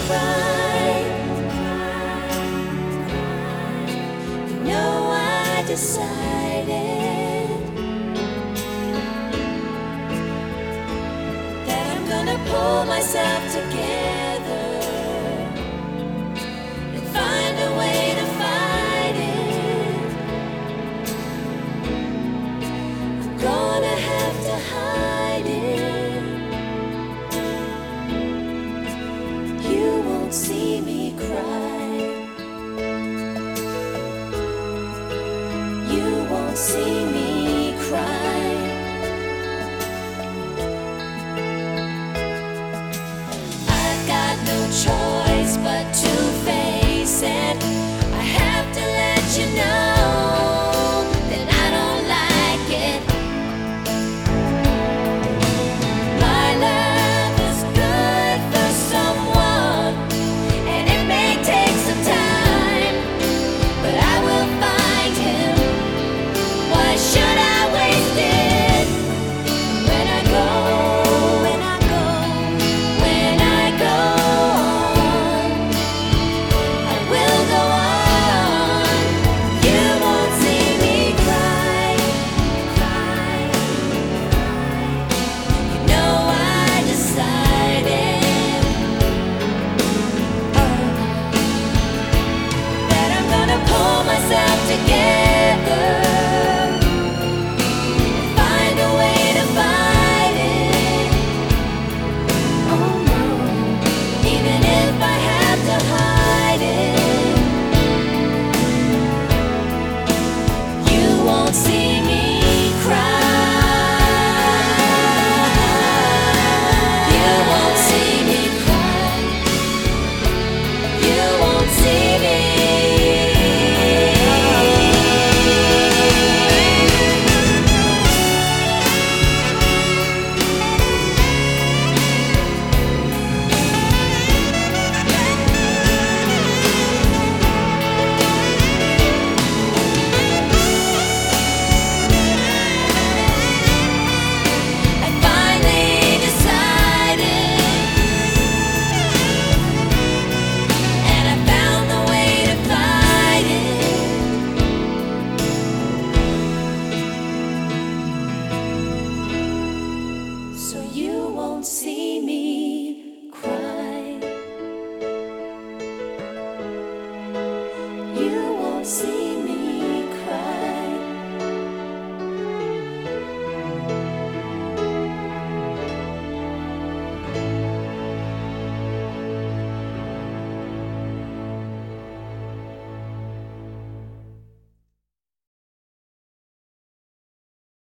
cry. You know I decided that I'm gonna pull myself together and find a way to fight it. I'm gonna have to hide it. You won't see me cry. You won't see me cry. I've got no choice but to face it. I have to let you know that I don't like it. My love is good for someone, and it may take some time, but I will find him. Why should I waste it? When I go, when I go, when I go on, I will go on. You won't see me cry, cry. You know I decided, that I'm gonna pull myself together, find a way to fight it. Oh no, even if I have to hide it, you won't see me cry. You won't see me cry. You won't see me. I finally decided, and I found the way to fight it. So you won't see